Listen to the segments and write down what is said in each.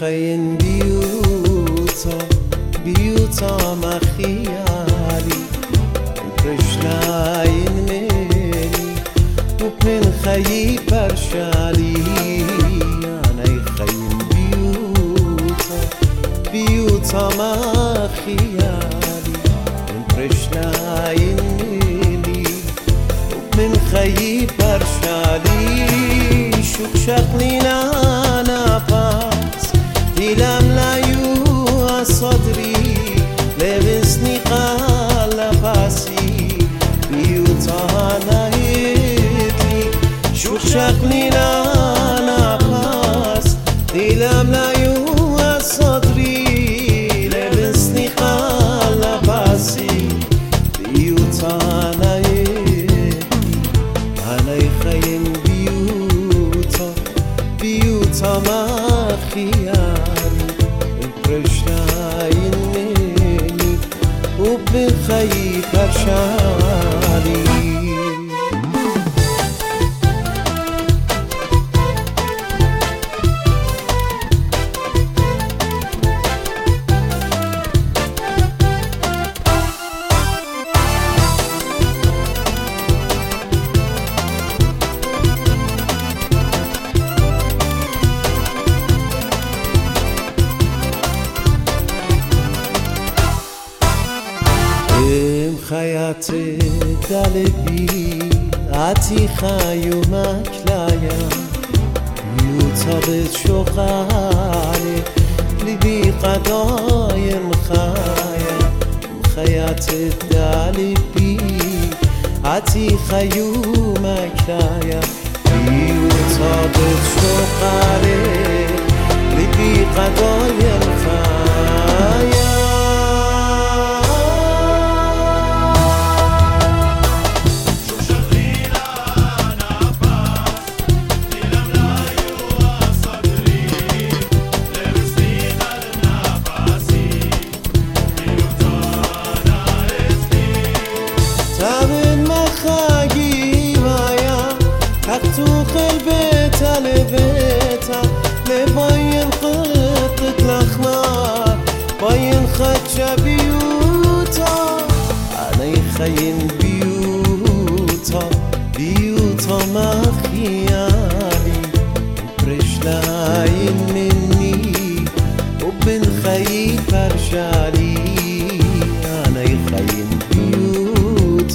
خين بيوتا ما خيالي برشلاين مني ومن خي برشالي أنا خين بيوتا ما خيالي برشلاين مني ومن خي برشالي شوك شغلنا نفس دلم ليو صدري لبسني قلباسي بيوتانا هيتلي شوك شغلنا نفس دلم ليو صدري لبسني قلباسي بيوتانا هيتلي أنا يخيم بيوتا ما خيالي برشلاين مني وبخي برشالي خيات دلبي عتي خيومك لايا يوتابت شغالي لبي قضايم خيات دلبي عتي خيومك لايا يوتابت شغالي لبي قضايم خايا تو قلبت لبيتا لباين خطة الأخمار باين خدش بيوتا أنا يخين بيوتا ما خيالي برشلاين مني وبن خي برشالي أنا يخين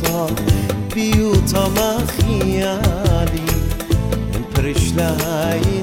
بيوتا ما خيالي برشلاين